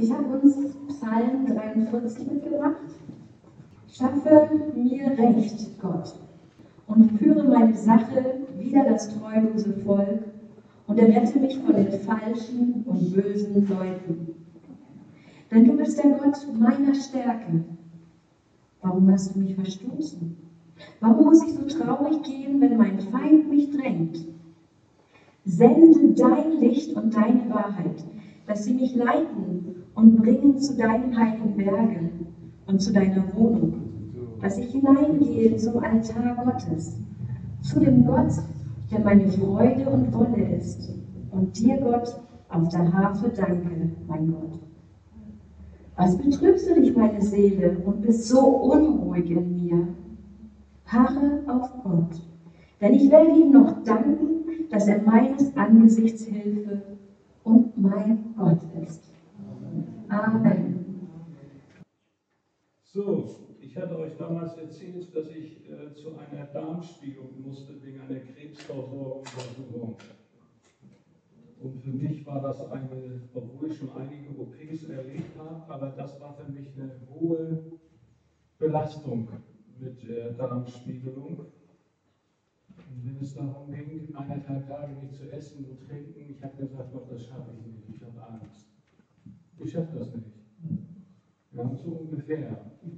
Ich habe uns Psalm 43 mitgebracht. Schaffe mir Recht, Gott, und führe meine Sache wider das treulose Volk und errette mich von den falschen und bösen Leuten. Denn du bist der Gott meiner Stärke. Warum hast du mich verstoßen? Warum muss ich so traurig gehen, wenn mein Feind mich drängt? Sende dein Licht und deine Wahrheit, dass sie mich leiten und bringen zu deinem heiligen Berge und zu deiner Wohnung, dass ich hineingehe zum Altar Gottes, zu dem Gott, der meine Freude und Wonne ist, und dir, Gott, auf der Harfe danke, mein Gott. Was betrübst du dich, meine Seele, und bist so unruhig in mir? Harre auf Gott, denn ich werde ihm noch danken, dass er meines Angesichts Hilfe und mein Gott ist. Amen. So, ich hatte euch damals erzählt, dass ich zu einer Darmspiegelung musste wegen einer Krebsvorsorgeuntersuchung. Und für mich war das obwohl ich schon einige OPs erlebt habe, aber das war für mich eine hohe Belastung mit der Darmspiegelung. Und wenn es darum ging, 1,5 Tage nicht zu essen und trinken, ich habe gesagt, Gott, das schaffe ich nicht, ich habe Angst. Ich schaffe das nicht. Ja, so ungefähr.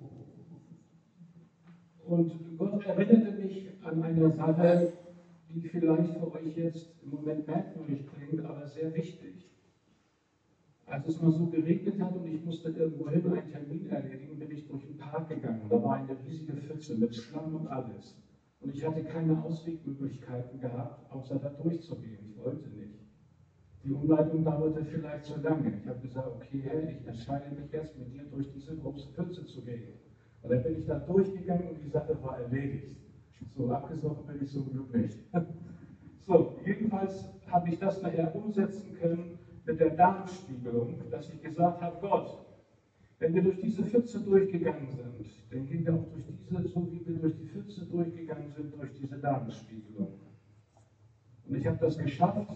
Und Gott erinnerte mich an eine Sache, die vielleicht für euch jetzt im Moment merkwürdig klingt, aber sehr wichtig. Als es mal so geregnet hat und ich musste irgendwo hin einen Termin erledigen, bin ich durch den Park gegangen. Da war eine riesige Pfütze mit Schlamm und alles. Und ich hatte keine Auswegmöglichkeiten gehabt, außer da durchzugehen. Ich wollte nicht. Die Umleitung dauerte vielleicht zu lange. Ich habe gesagt, okay, Herr, ich entscheide mich jetzt, mit dir durch diese große Pfütze zu gehen. Und dann bin ich da durchgegangen und die Sache war erledigt. So abgesoffen bin ich zum Glück nicht. So, jedenfalls habe ich das nachher umsetzen können mit der Darmspiegelung, dass ich gesagt habe, Gott, wenn wir durch diese Pfütze durchgegangen sind, dann gehen wir auch durch diese, so wie wir durch die Pfütze durchgegangen sind, durch diese Darmspiegelung. Und ich habe das geschafft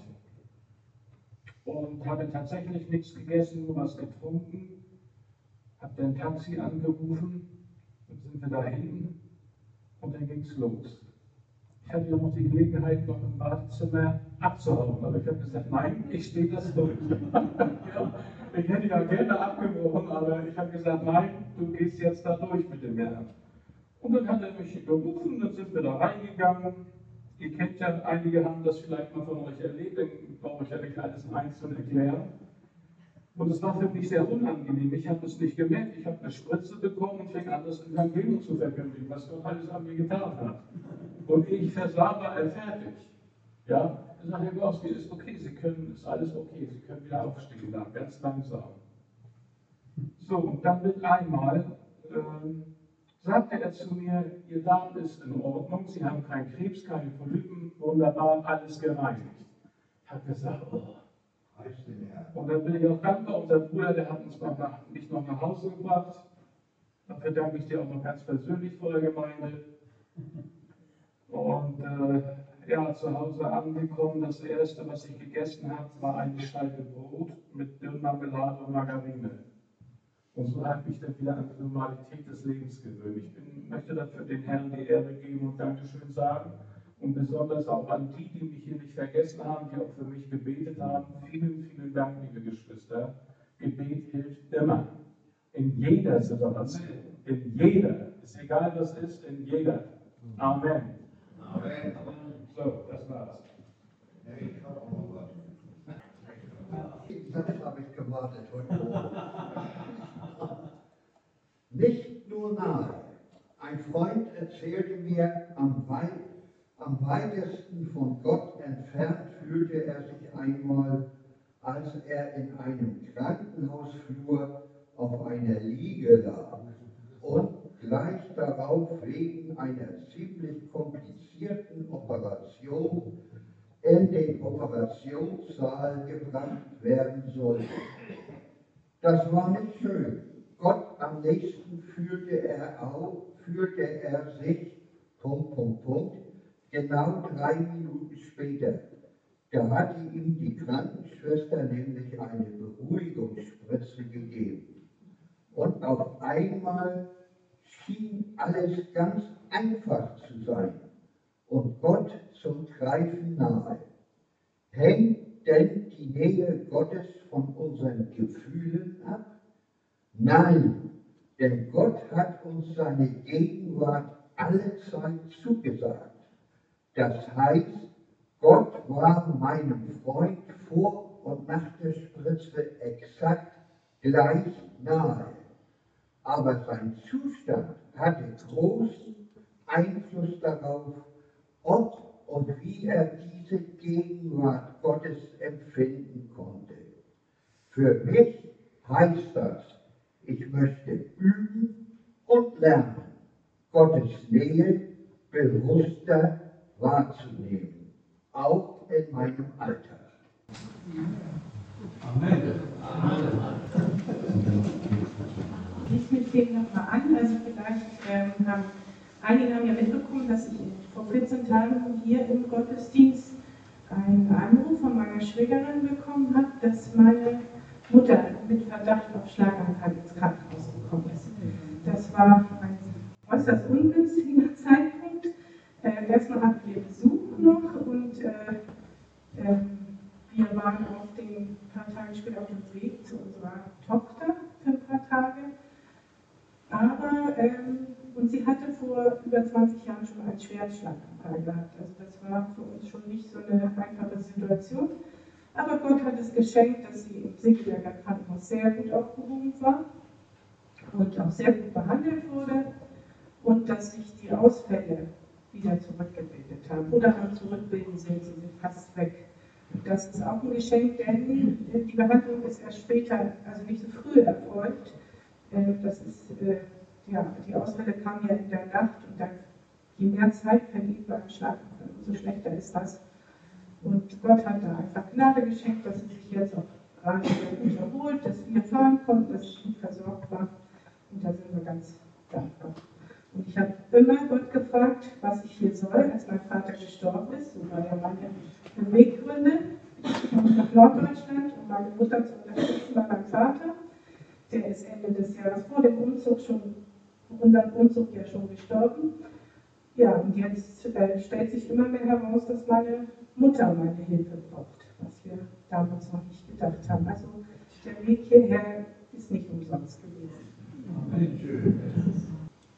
und habe tatsächlich nichts gegessen, nur was getrunken, habe dann ein Taxi angerufen, dann sind wir da hinten und dann ging es los. Ich hatte ja noch die Gelegenheit, noch im Badezimmer abzuhauen, aber ich habe gesagt, nein, ich stehe das durch. Ja, ich hätte ja gerne abgebrochen, aber ich habe gesagt, nein, du gehst jetzt da durch mit dem Herrn. Und dann hat er mich gerufen, dann sind wir da reingegangen. Ihr kennt ja, einige haben das vielleicht mal von euch erlebt, dann brauche ich ja nicht alles einzeln erklären. Und es war für mich sehr unangenehm. Ich habe es nicht gemerkt. Ich habe eine Spritze bekommen und fing an, das Evangelium zu verkündigen, was Gott alles an mir getan hat. Und ich versah, war er fertig. Ja, dann sagt Herr Gorski, ist okay, ist alles okay, Sie können wieder aufstehen, da, ganz langsam. So, und dann mit einmal sagte er zu mir, Ihr Darm ist in Ordnung, Sie haben keinen Krebs, keine Polypen, wunderbar, alles gereinigt. Ich habe gesagt, oh. Und dann bin ich auch dankbar, unser Bruder, der hat mich noch nach Hause gebracht. Dafür danke ich dir auch noch ganz persönlich vor der Gemeinde. Und ja, zu Hause angekommen, das erste, was ich gegessen habe, war eine Scheibe Brot mit Marmelade und Margarine. Und so habe ich mich dann wieder an die Normalität des Lebens gewöhnt. Ich möchte dafür den Herrn die Ehre geben und Dankeschön sagen. Und besonders auch an die, die mich hier nicht vergessen haben, die auch für mich gebetet haben. Vielen, vielen Dank, liebe Geschwister. Gebet hilft immer. In jeder Situation. In jeder. Ist egal, was ist, in jeder. Amen. Amen. So, das war's. Ich habe auch noch was. Das habe ich gewartet heute Morgen. Nicht nur nahe. Ein Freund erzählte mir, am weitesten von Gott entfernt fühlte er sich einmal, als er in einem Krankenhausflur auf einer Liege lag und gleich darauf wegen einer ziemlich komplizierten Operation in den Operationssaal gebracht werden sollte. Das war nicht schön. Gott am nächsten fühlte er sich, genau 3 Minuten später. Da hatte ihm die Krankenschwester nämlich eine Beruhigungsspritze gegeben. Und auf einmal schien alles ganz einfach zu sein und Gott zum Greifen nahe. Hängt denn die Nähe Gottes von unseren Gefühlen ab? Nein, denn Gott hat uns seine Gegenwart allezeit zugesagt. Das heißt, Gott war meinem Freund vor und nach der Spritze exakt gleich nahe. Aber sein Zustand hatte großen Einfluss darauf, ob und wie er diese Gegenwart Gottes empfinden konnte. Für mich heißt das, ich möchte üben und lernen, Gottes Nähe bewusster wahrzunehmen, auch in meinem Alltag. Amen. Ich mit dem nochmal an, also vielleicht einige haben ja mitbekommen, dass ich vor 14 Tagen hier im Gottesdienst einen Anruf von meiner Schwägerin bekommen habe, dass meine Mutter mit Verdacht auf Schlaganfall ins Krankenhaus gekommen ist. Das war ein äußerst ungünstiger Zeitpunkt. Erstmal hatten wir Besuch noch und wir waren auf den paar Tage später auf dem Weg zu unserer Tochter für ein paar Tage. Aber, und sie hatte vor über 20 Jahren schon einen schweren Schlaganfall gehabt. Also das war für uns schon nicht so eine einfache Situation. Aber Gott hat es geschenkt, dass sie im Segeberger Krankenhaus sehr gut aufgehoben war und auch sehr gut behandelt wurde und dass sich die Ausfälle wieder zurückgebildet haben oder am Zurückbilden sind, sie sind fast weg. Und das ist auch ein Geschenk, denn die Behandlung ist erst später, also nicht so früh erfolgt. Das ist, die Ausfälle kamen ja in der Nacht und dann, je mehr Zeit vergeht beim Schlaganfall, umso schlechter ist das. Und Gott hat da einfach Gnade geschenkt, dass sie sich jetzt auch gerade wieder erholt, dass wir fahren konnten, dass ich gut versorgt war. Und da sind wir ganz dankbar. Und ich habe immer Gott gefragt, was ich hier soll, als mein Vater gestorben ist. So war ja meine Beweggründe. Ich komme nach Norddeutschland, um meine Mutter zu unterstützen bei meinem Vater. Der ist Ende des Jahres vor dem Umzug unserem Umzug ja schon gestorben. Ja, und jetzt stellt sich immer mehr heraus, dass meine Mutter meine Hilfe braucht, was wir damals noch nicht gedacht haben. Also der Weg hierher ist nicht umsonst gewesen. Amen.